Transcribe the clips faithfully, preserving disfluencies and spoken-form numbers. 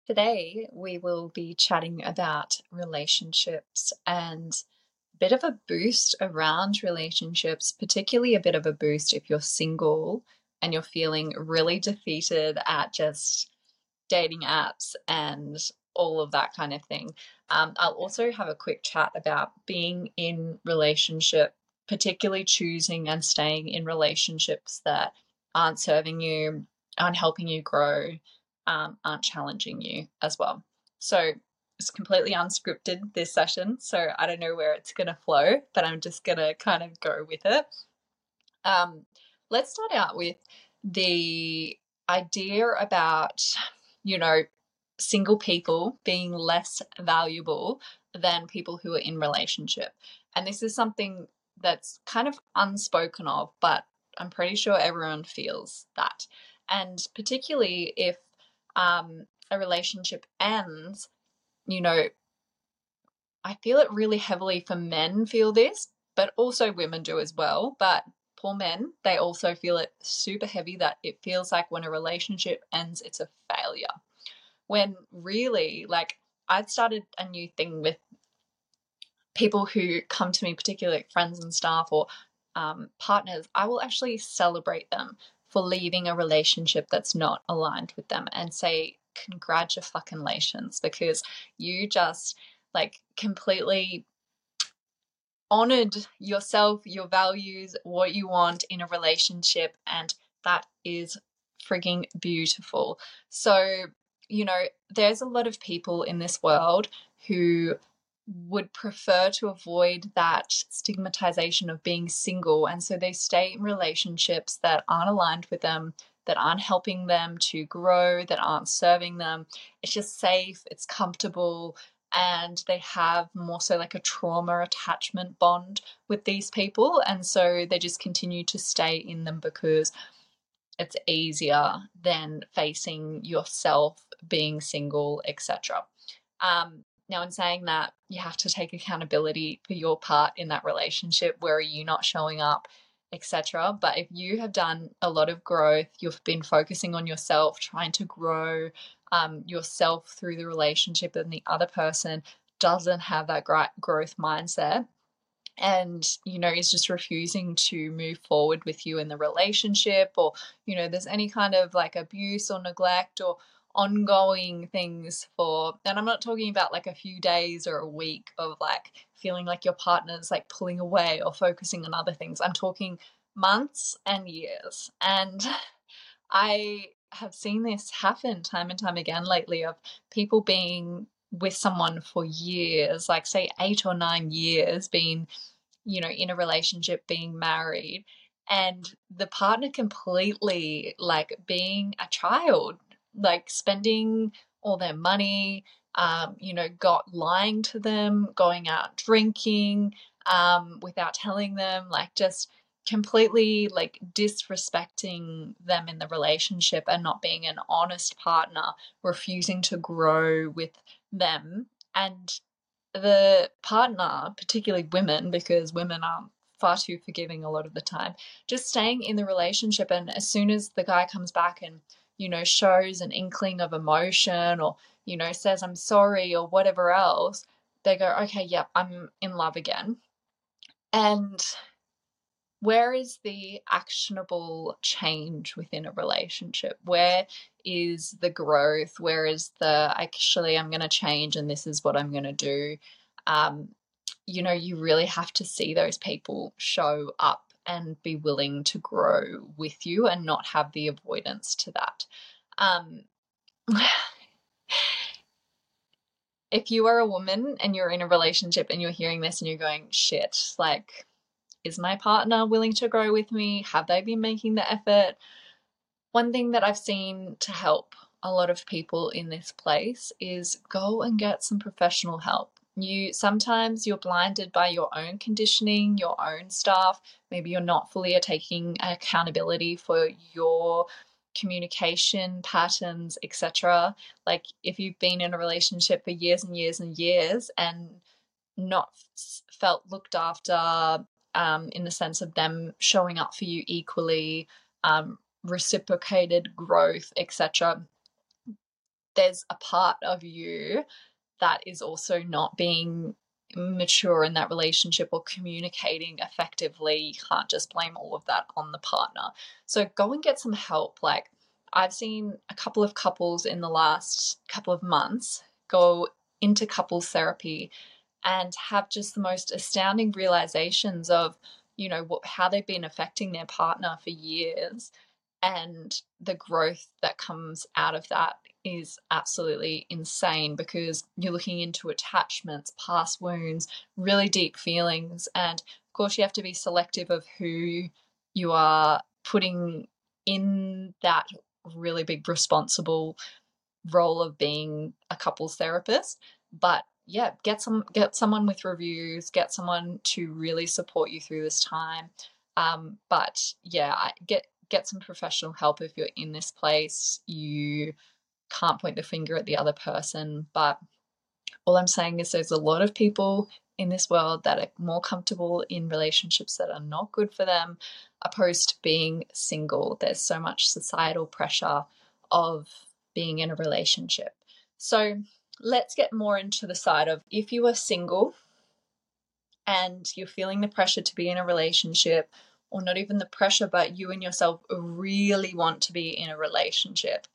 Today, we will be chatting about relationships and a bit of a boost around relationships, particularly a bit of a boost if you're single and you're feeling really defeated at just dating apps and all of that kind of thing. Um, I'll also have a quick chat about being in relationship, particularly choosing and staying in relationships that aren't serving you, aren't helping you grow, um, aren't challenging you as well. So it's completely unscripted this session, so I don't know where it's going to flow, but I'm just going to kind of go with it. Um, let's start out with the idea about, you know, single people being less valuable than people who are in relationship. And this is something that's kind of unspoken of, but I'm pretty sure everyone feels that. And particularly if um, a relationship ends, you know, I feel it really heavily for men feel this, but also women do as well. But poor men, they also feel it super heavy that it feels like when a relationship ends, it's a failure. When really, like, I've started a new thing with people who come to me, particularly like friends and staff or um, partners. I will actually celebrate them for leaving a relationship that's not aligned with them and say, congratulations, because you just like completely honored yourself, your values, what you want in a relationship, and that is frigging beautiful. So, you know, there's a lot of people in this world who would prefer to avoid that stigmatization of being single, and so they stay in relationships that aren't aligned with them, that aren't helping them to grow, that aren't serving them. It's just safe, it's comfortable, and they have more so like a trauma attachment bond with these people, and so they just continue to stay in them because it's easier than facing yourself, being single, etc. Um, now, in saying that, you have to take accountability for your part in that relationship. Where are you not showing up, et cetera. But if you have done a lot of growth, you've been focusing on yourself, trying to grow um, yourself through the relationship, and the other person doesn't have that growth mindset and, you know, is just refusing to move forward with you in the relationship, or, you know, there's any kind of like abuse or neglect or ongoing things for, and I'm not talking about like a few days or a week of like feeling like your partner's like pulling away or focusing on other things. I'm talking months and years. And I have seen this happen time and time again lately, of people being with someone for years, like say eight or nine years, being, you know, in a relationship, being married, and the partner completely like being a child, like spending all their money, um, you know, got lying to them, going out drinking, um, without telling them, like just completely like disrespecting them in the relationship and not being an honest partner, refusing to grow with them. And the partner, particularly women, because women are far too forgiving a lot of the time, just staying in the relationship. And as soon as the guy comes back and, you know, shows an inkling of emotion, or, you know, says, I'm sorry, or whatever else, they go, okay, yep, I'm in love again. And where is the actionable change within a relationship? Where is the growth? Where is the actually, I'm going to change and this is what I'm going to do? Um, you know, you really have to see those people show up and be willing to grow with you and not have the avoidance to that. Um, if you are a woman and you're in a relationship and you're hearing this and you're going, shit, like, is my partner willing to grow with me? Have they been making the effort? One thing that I've seen to help a lot of people in this place is go and get some professional help. You sometimes you're blinded by your own conditioning, your own stuff. Maybe you're not fully taking accountability for your communication patterns, et cetera. Like if you've been in a relationship for years and years and years and not felt looked after, um, in the sense of them showing up for you equally, um, reciprocated growth, et cetera. there's a part of you that is also not being mature in that relationship or communicating effectively. You can't just blame all of that on the partner. So go and get some help. Like, I've seen a couple of couples in the last couple of months go into couples therapy and have just the most astounding realizations of, you know, what, how they've been affecting their partner for years, and the growth that comes out of that is absolutely insane, because you're looking into attachments, past wounds, really deep feelings. And of course, you have to be selective of who you are putting in that really big responsible role of being a couples therapist. But yeah, get some get someone with reviews, get someone to really support you through this time. Um, but yeah, get get some professional help if you're in this place. You can't point the finger at the other person. But all I'm saying is there's a lot of people in this world that are more comfortable in relationships that are not good for them, opposed to being single. There's so much societal pressure of being in a relationship. So let's get more into the side of, if you are single and you're feeling the pressure to be in a relationship, or not even the pressure, but you and yourself really want to be in a relationship,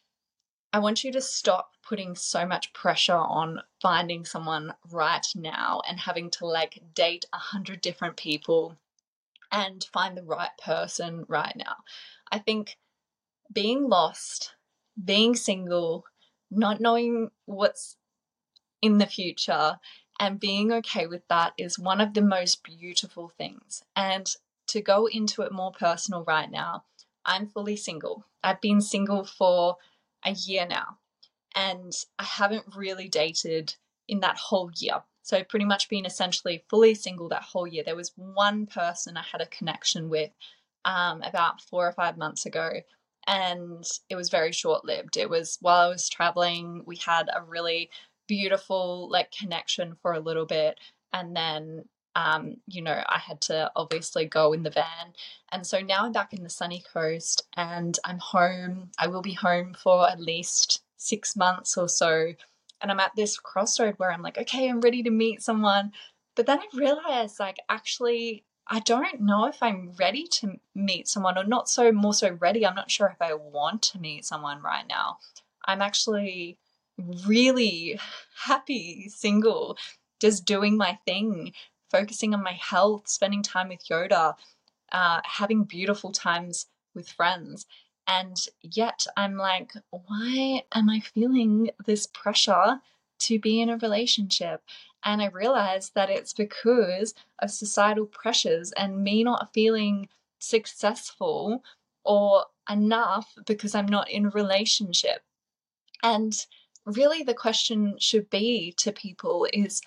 I want you to stop putting so much pressure on finding someone right now and having to like date a hundred different people and find the right person right now. I think being lost, being single, not knowing what's in the future, and being okay with that is one of the most beautiful things. And to go into it more personal right now, I'm fully single. I've been single for a year now, and I haven't really dated in that whole year. So I've pretty much been essentially fully single that whole year. There was one person I had a connection with um, about four or five months ago, and it was very short-lived. It was while I was traveling. We had a really beautiful like connection for a little bit, and then um, you know, I had to obviously go in the van. And so now I'm back in the sunny coast and I'm home. I will be home for at least six months or so. And I'm at this crossroad where I'm like, okay, I'm ready to meet someone. But then I realized, like, actually, I don't know if I'm ready to meet someone, or not so more so ready. I'm not sure if I want to meet someone right now. I'm actually really happy single, just doing my thing, focusing on my health, spending time with Yoda, uh, having beautiful times with friends. And yet I'm like, why am I feeling this pressure to be in a relationship? And I realized that it's because of societal pressures and me not feeling successful or enough because I'm not in a relationship. And really the question should be to people is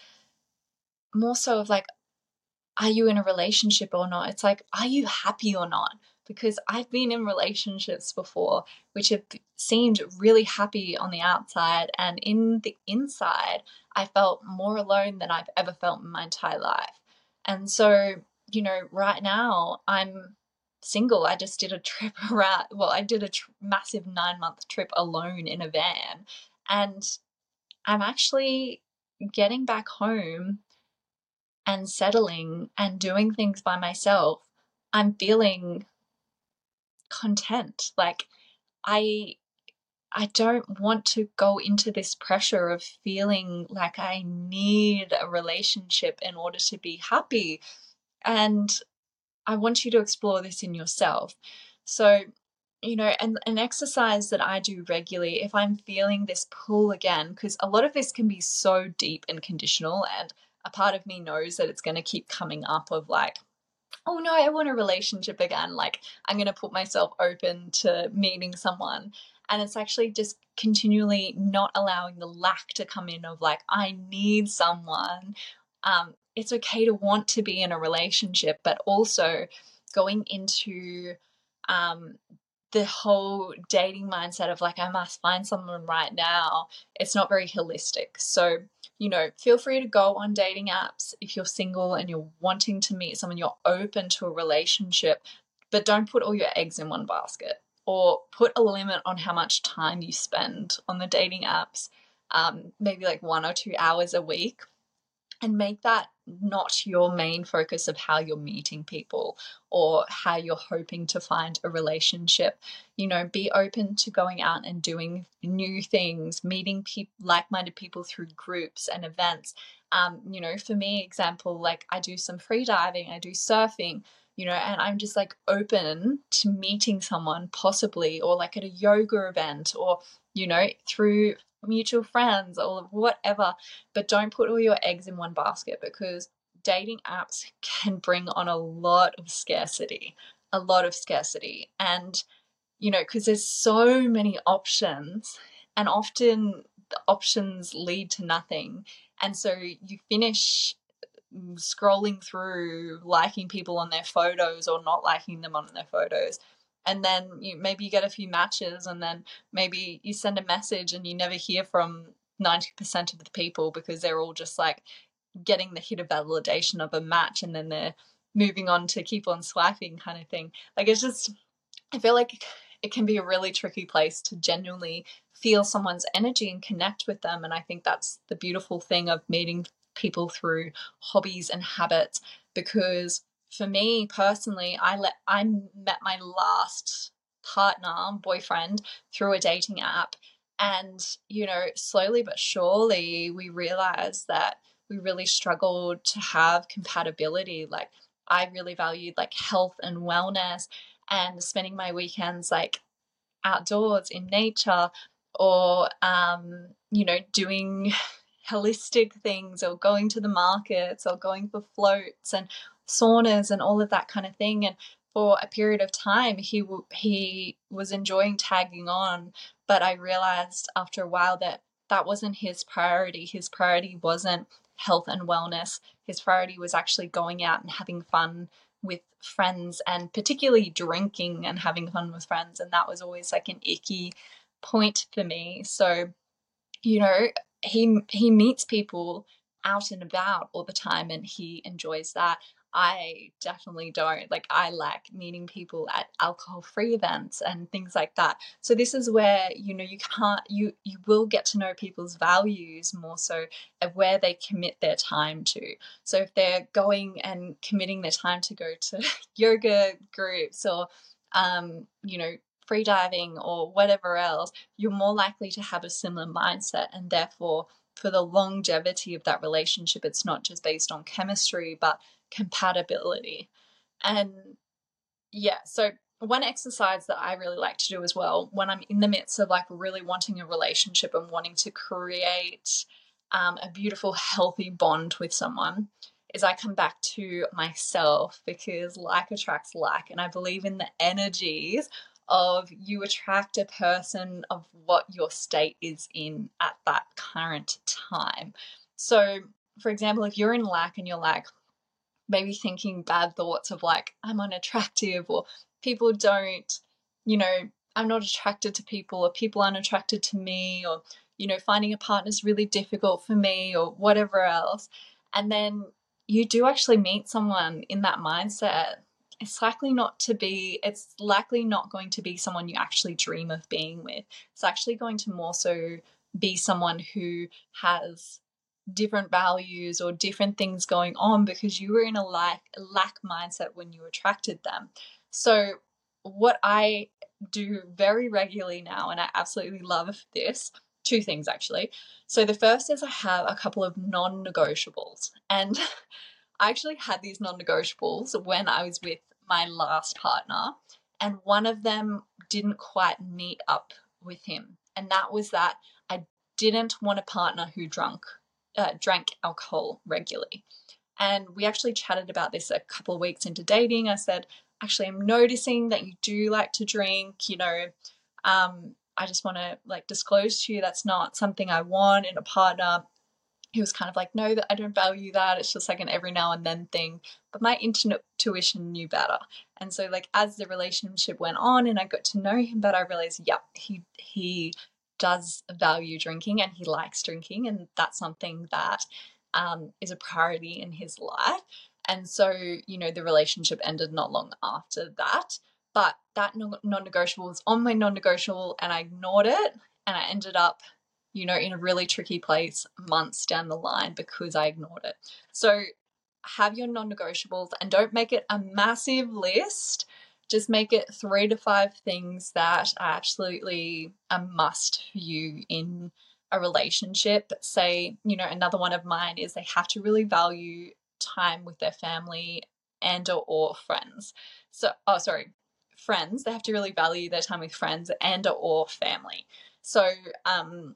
more so of like, are you in a relationship or not? It's like, are you happy or not? Because I've been in relationships before which have seemed really happy on the outside, and in the inside, I felt more alone than I've ever felt in my entire life. And so, you know, right now I'm single. I just did a trip around, well, I did a tr- massive nine month trip alone in a van, and I'm actually getting back home and settling and doing things by myself. I'm feeling content. Like I I don't want to go into this pressure of feeling like I need a relationship in order to be happy. And I want you to explore this in yourself. So, you know, and an exercise that I do regularly, if I'm feeling this pull again, because a lot of this can be so deep and conditional, and a part of me knows that it's going to keep coming up of like, oh no, I want a relationship again. Like, I'm going to put myself open to meeting someone. And it's actually just continually not allowing the lack to come in of like, I need someone. Um, it's okay to want to be in a relationship, but also going into um, the whole dating mindset of like, I must find someone right now. It's not very holistic. So, you know, feel free to go on dating apps if you're single and you're wanting to meet someone, you're open to a relationship, but don't put all your eggs in one basket. or put a limit on how much time you spend on the dating apps, um, maybe like one or two hours a week, and make that not your main focus of how you're meeting people or how you're hoping to find a relationship. You know, be open to going out and doing new things, meeting people, like-minded people through groups and events. Um, you know, for me, example, like I do some free diving, I do surfing, you know, and I'm just like open to meeting someone possibly, or like at a yoga event, or, you know, through mutual friends or whatever. But don't put all your eggs in one basket, because dating apps can bring on a lot of scarcity, a lot of scarcity. And, you know, because there's so many options, and often the options lead to nothing. And so you finish scrolling through, liking people on their photos or not liking them on their photos. And then you maybe you get a few matches, and then maybe you send a message and you never hear from ninety percent of the people, because they're all just like getting the hit of validation of a match, and then they're moving on to keep on swiping kind of thing. Like, it's just, I feel like it can be a really tricky place to genuinely feel someone's energy and connect with them. And I think that's the beautiful thing of meeting people through hobbies and habits, because for me personally, I let I met my last partner, boyfriend, through a dating app. And, you know, slowly but surely we realized that we really struggled to have compatibility. Like, I really valued like health and wellness, and spending my weekends like outdoors in nature, or um, you know, doing holistic things, or going to the markets, or going for floats and saunas and all of that kind of thing. And for a period of time, he w- he was enjoying tagging on, but I realized after a while that that wasn't his priority. His priority wasn't health and wellness. His priority was actually going out and having fun with friends, and particularly drinking and having fun with friends. And that was always like an icky point for me. So, you know, he he meets people out and about all the time, and he enjoys that. I definitely don't. Like, I like meeting people at alcohol-free events and things like that. So this is where, you know, you can't, you you will get to know people's values more so, of where they commit their time to. So if they're going and committing their time to go to yoga groups, or um, you know, free diving or whatever else, you're more likely to have a similar mindset. And therefore, for the longevity of that relationship, it's not just based on chemistry, but compatibility. And yeah, so one exercise that I really like to do as well, when I'm in the midst of like really wanting a relationship and wanting to create um, a beautiful, healthy bond with someone, is I come back to myself, because like attracts like. And I believe in the energies of, you attract a person of what your state is in at that current time. So, for example, if you're in lack and you're like, maybe thinking bad thoughts of like, I'm unattractive, or people don't, you know, I'm not attracted to people, or people aren't attracted to me, or, you know, finding a partner is really difficult for me, or whatever else. And then you do actually meet someone in that mindset, it's likely not to be, it's likely not going to be someone you actually dream of being with. It's actually going to more so be someone who has different values or different things going on, because you were in a lack lack mindset when you attracted them. So what I do very regularly now, and I absolutely love this, two things actually. So the first is I have a couple of non-negotiables, and I actually had these non-negotiables when I was with my last partner, and one of them didn't quite meet up with him, and that was that I didn't want a partner who drunk uh, drank alcohol regularly. And we actually chatted about this a couple of weeks into dating. I said, actually, I'm noticing that you do like to drink, you know, um, I just want to like disclose to you that's not something I want in a partner. He was kind of like, no, that I don't value that. It's just like an every now and then thing. But my intuition knew better. And so like as the relationship went on and I got to know him better, I realized, yep, he he does value drinking and he likes drinking, and that's something that um, is a priority in his life. And so, you know, the relationship ended not long after that. but that non-negotiable was on my non-negotiable and I ignored it, and I ended up, you know, in a really tricky place months down the line because I ignored it. So have your non-negotiables and don't make it a massive list. Just make it three to five things that are absolutely a must for you in a relationship. Say, you know, another one of mine is they have to really value time with their family and or, or friends. So, oh, sorry, friends. They have to really value their time with friends and or, or family. So, um,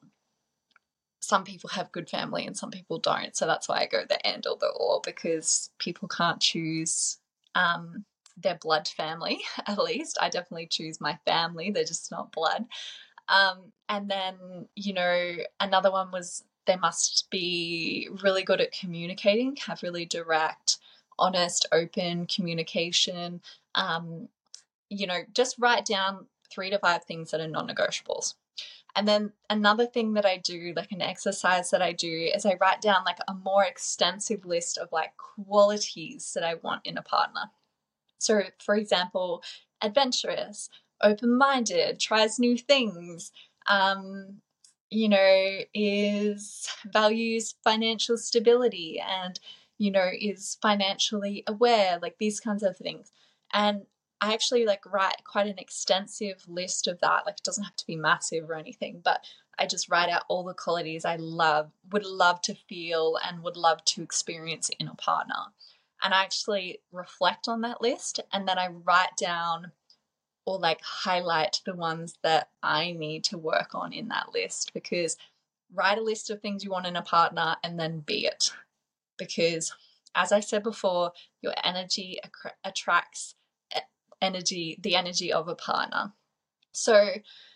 some people have good family and some people don't. So that's why I go the and or the or, because people can't choose um, their blood family, at least. I definitely choose my family. They're just not blood. Um, and then, you know, another one was they must be really good at communicating, have really direct, honest, open communication. Um, you know, just write down three to five things that are non-negotiables. And then another thing that I do, like an exercise that I do, is I write down like a more extensive list of like qualities that I want in a partner. So, for example, adventurous, open-minded, tries new things, um, you know, is values financial stability and, you know, is financially aware, like these kinds of things. And I actually like write quite an extensive list of that. Like it doesn't have to be massive or anything, but I just write out all the qualities I love, would love to feel and would love to experience in a partner. And I actually reflect on that list and then I write down or like highlight the ones that I need to work on in that list, because write a list of things you want in a partner and then be it. Because as I said before, your energy attracts energy, the energy of a partner. So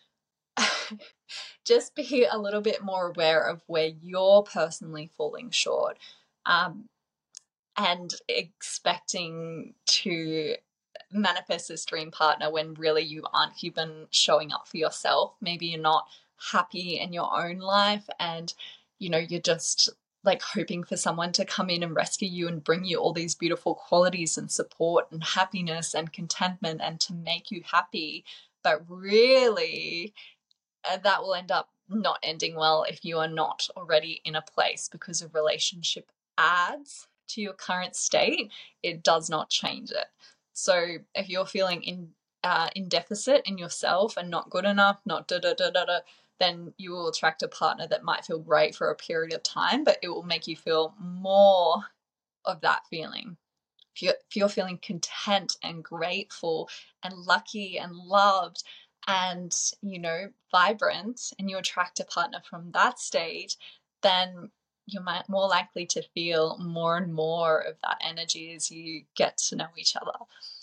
just be a little bit more aware of where you're personally falling short, um, and expecting to manifest this dream partner when really you aren't even showing up for yourself. Maybe you're not happy in your own life and, you know, you're just like hoping for someone to come in and rescue you and bring you all these beautiful qualities and support and happiness and contentment and to make you happy. But really, uh, that will end up not ending well if you are not already in a place, because a relationship adds to your current state. It does not change it. So if you're feeling in uh, in deficit in yourself and not good enough, not da da da da da, then you will attract a partner that might feel great for a period of time, but it will make you feel more of that feeling. If you're, if you're feeling content and grateful and lucky and loved and, you know, vibrant, and you attract a partner from that stage, then you're more likely to feel more and more of that energy as you get to know each other.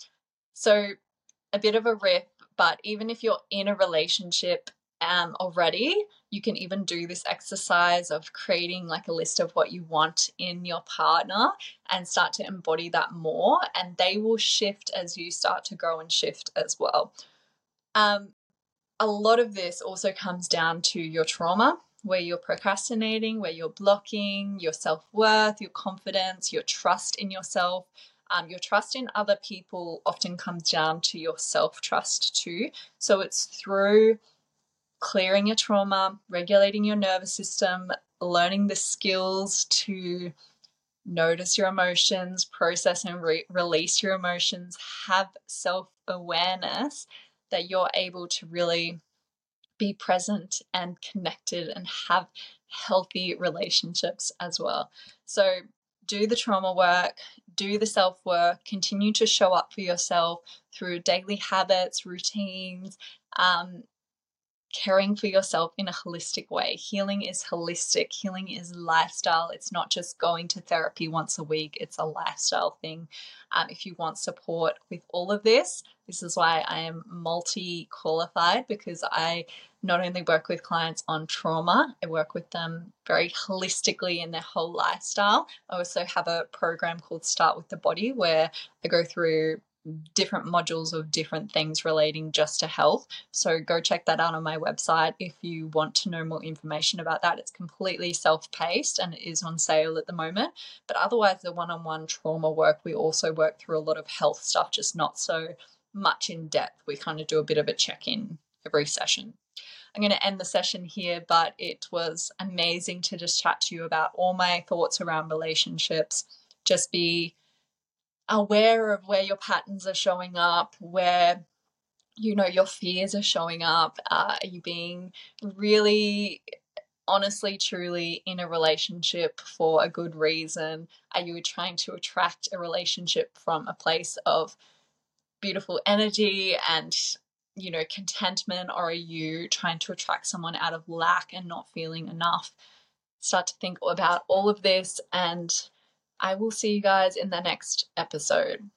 So a bit of a riff, but even if you're in a relationship um, already, you can even do this exercise of creating like a list of what you want in your partner and start to embody that more, and they will shift as you start to grow and shift as well. Um, a lot of this also comes down to your trauma, where you're procrastinating, where you're blocking your self-worth, your confidence, your trust in yourself. Um, your trust in other people often comes down to your self-trust too. So it's through clearing your trauma, regulating your nervous system, learning the skills to notice your emotions, process and re- release your emotions, have self-awareness, that you're able to really be present and connected and have healthy relationships as well. So do the trauma work, do the self-work, continue to show up for yourself through daily habits, routines, um, caring for yourself in a holistic way. Healing is holistic. Healing is lifestyle. It's not just going to therapy once a week. It's a lifestyle thing. Um, if you want support with all of this, this is why I am multi-qualified, because I not only work with clients on trauma, I work with them very holistically in their whole lifestyle. I also have a program called Start with the Body, where I go through different modules of different things relating just to health. So go check that out on my website if you want to know more information about that. It's completely self-paced and it is on sale at the moment. But otherwise, the one-on-one trauma work, we also work through a lot of health stuff, just not so much in depth. We kind of do a bit of a check-in every session. I'm going to end the session here, but it was amazing to just chat to you about all my thoughts around relationships. Just be aware of where your patterns are showing up, where, you know, your fears are showing up. Uh, are you being really honestly, truly in a relationship for a good reason? Are you trying to attract a relationship from a place of beautiful energy and, you know, contentment, or are you trying to attract someone out of lack and not feeling enough? Start to think about all of this, and I will see you guys in the next episode.